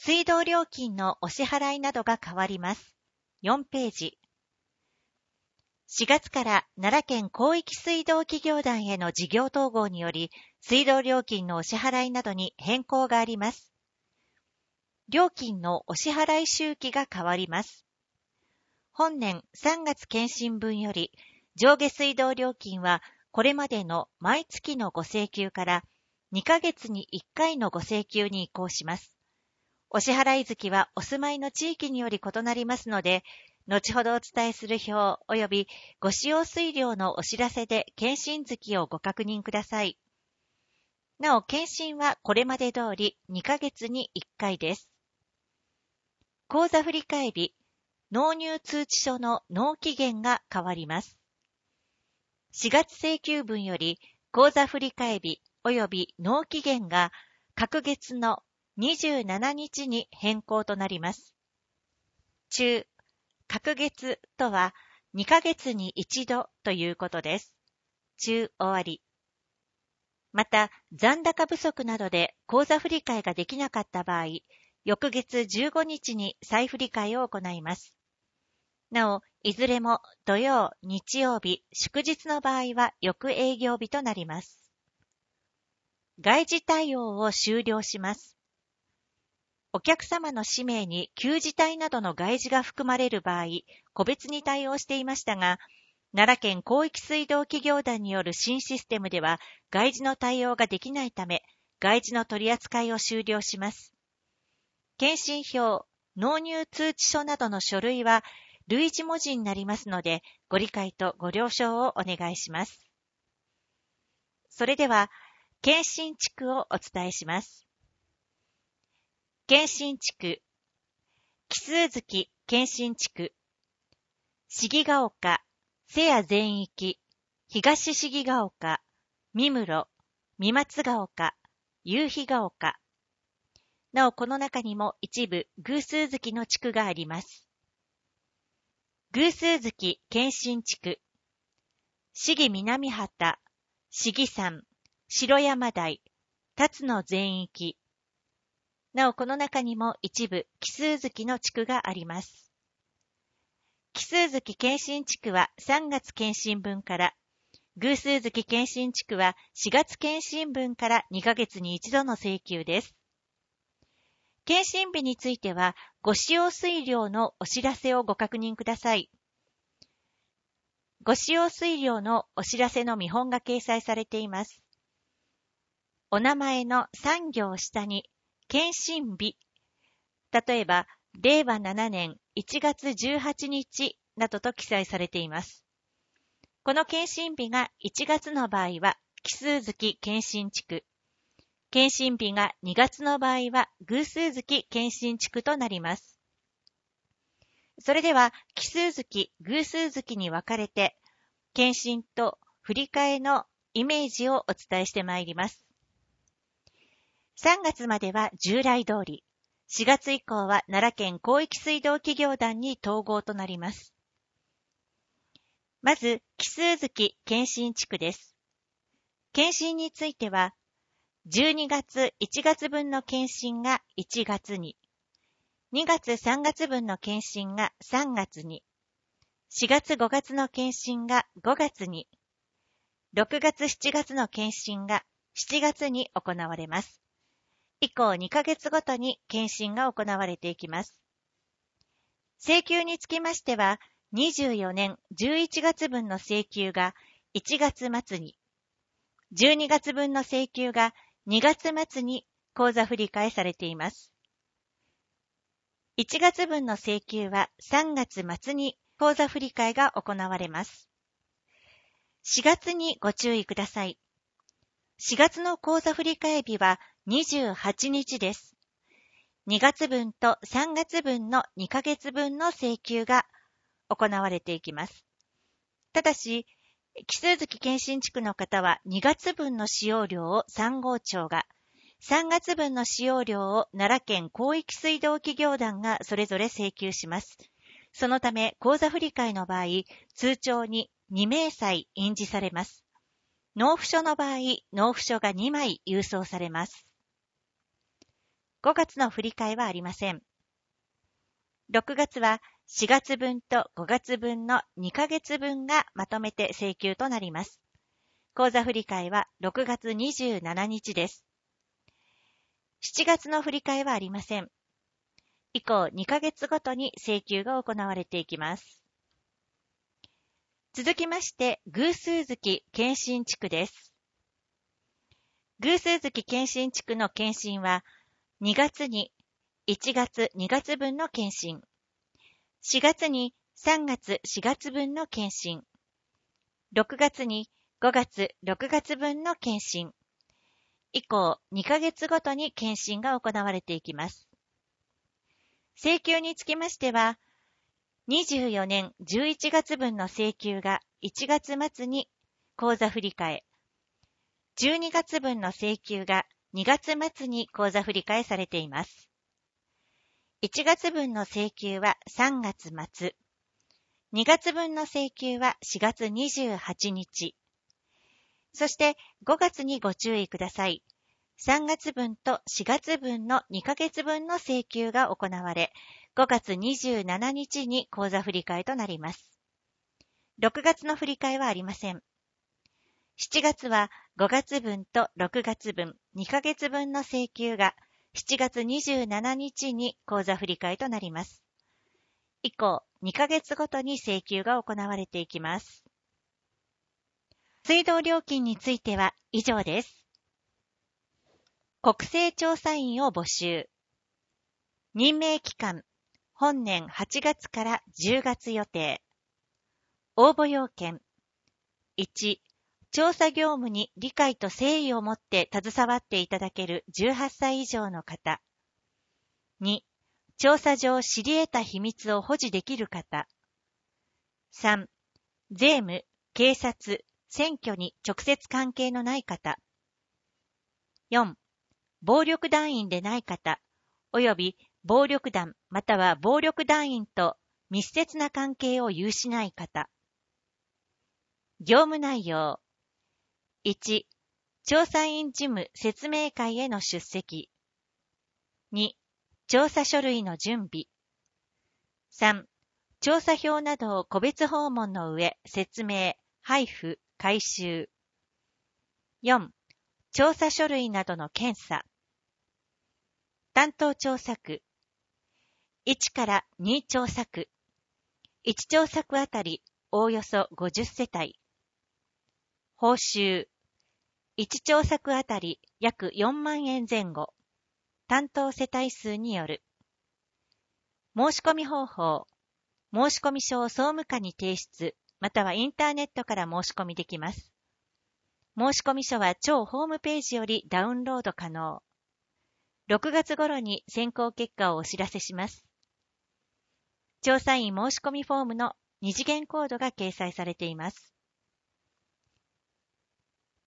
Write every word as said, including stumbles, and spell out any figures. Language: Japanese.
水道料金のお支払いなどが変わります。よんページ。しがつから奈良県広域水道企業団への事業統合により、水道料金のお支払いなどに変更があります。料金のお支払い周期が変わります。本年さんがつ検針分より、上下水道料金はこれまでの毎月のご請求からにかげつにいっかいのご請求に移行します。お支払い月はお住まいの地域により異なりますので、後ほどお伝えする表及びご使用水量のお知らせで検針月をご確認ください。なお、検針はこれまで通りにかげつにいっかいです。口座振替日、納入通知書の納期限が変わります。しがつ請求分より口座振替日及び納期限が各月のにじゅうしちにちに変更となります。中、各月とはにかげつに一度ということです。中終わり。また、残高不足などで口座振替ができなかった場合、翌月じゅうごにちに再振替を行います。なお、いずれも土曜、日曜日、祝日の場合は翌営業日となります。外事対応を終了します。お客様の氏名に旧字体などの外事が含まれる場合、個別に対応していましたが、奈良県広域水道企業団による新システムでは、外事の対応ができないため、外事の取り扱いを終了します。検針票、納入通知書などの書類は、類似文字になりますので、ご理解とご了承をお願いします。それでは、検針地区をお伝えします。検針地区、奇数月検針地区、鴫ヶ丘、瀬谷全域、東鴫ヶ丘、三室、三松ヶ丘、夕日ヶ丘。なお、この中にも一部偶数月の地区があります。偶数月検針地区、市議南畑、市議山、城山台、辰野全域。なお、この中にも一部奇数月の地区があります。奇数月検針地区はさんがつ検針分から、偶数月検針地区はしがつ検針分からにかげつに一度の請求です。検針日については、ご使用水量のお知らせをご確認ください。ご使用水量のお知らせの見本が掲載されています。お名前のさん行下に、検針日、例えば、れいわななねんいちがつじゅうはちにちなどと記載されています。この検針日がいちがつの場合は、奇数月検針地区。検針日がにがつの場合は、偶数月検針地区となります。それでは、奇数月、偶数月に分かれて、検針と振り替えのイメージをお伝えしてまいります。さんがつまでは従来通り、しがつ以降は奈良県広域水道企業団に統合となります。まず、奇数月検針地区です。検針については、じゅうにがついちがつ分の検針がいちがつに、にがつさんがつ分の検針がさんがつに、しがつごがつの検針がごがつに、ろくがつしちがつの検針がしちがつに行われます。以降にかげつごとに検針が行われていきます。請求につきましては、にじゅうよねんじゅういちがつ分の請求がいちがつまつに、じゅうにがつ分の請求がにがつまつに口座振替されています。いちがつ分の請求はさんがつまつに口座振替が行われます。しがつにご注意ください。しがつの口座振替日はにじゅうはちにちです。にがつ分とさんがつ分のにかげつ分の請求が行われていきます。ただし、奇数月検針地区の方はにがつ分の使用量をさん号庁が、さんがつ分の使用量を奈良県広域水道企業団がそれぞれ請求します。そのため、口座振替の場合、通帳ににめいさい印字されます。納付書の場合、納付書がにまい郵送されます。 ごがつの振り替えはありません。ろくがつはしがつぶんとごがつぶんのにかげつぶんがまとめて請求となります。口座振り替えはろくがつにじゅうしちにちです。しちがつの振り替えはありません。以降にかげつごとに請求が行われていきます。続きまして、偶数月検診地区です。偶数月検診地区の検診は、にがつにいちがつにがつぶんの検診、しがつにさんがつしがつぶんの検診、ろくがつにごがつろくがつぶんの検診、以降にかげつごとに検診が行われていきます。請求につきましては、にじゅうよねんじゅういちがつぶんの請求がいちがつまつに口座振り替え、じゅうにがつぶんの請求がにがつまつに口座振り替えされています。いちがつぶんの請求はさんがつまつ、にがつぶんの請求はしがつにじゅうはちにち、そしてごがつにご注意ください。さんがつぶんとしがつぶんのにかげつぶんの請求が行われ、ごがつにじゅうしちにちに口座振り替えとなります。ろくがつの振り替えはありません。しちがつはごがつぶんとろくがつぶん、にかげつぶんの請求がしちがつにじゅうしちにちに口座振り替えとなります。以降、にかげつごとに請求が行われていきます。水道料金については以上です。国勢調査員を募集。任命期間、本年はちがつからじゅうがつ予定。応募要件。いち、調査業務に理解と誠意を持って携わっていただけるじゅうはっさい以上の方。に、調査上知り得た秘密を保持できる方。さん、税務、警察、選挙に直接関係のない方。よん、暴力団員でない方、および暴力団または暴力団員と密接な関係を有しない方。業務内容。いち、調査員事務説明会への出席。に、調査書類の準備。さん、調査票などを個別訪問の上、説明、配布、回収。よん、調査書類などの検査。担当調査区。いちからに調査区。いち調査区あたりおおよそごじゅっせたい。報酬。いち調査区あたり約よんまんえんぜん後。担当世帯数による。申し込み方法。申し込み書を総務課に提出、またはインターネットから申し込みできます。申し込み書は超ホームページよりダウンロード可能。ろくがつ頃に選考結果をお知らせします。調査員申し込みフォームの二次元コードが掲載されています。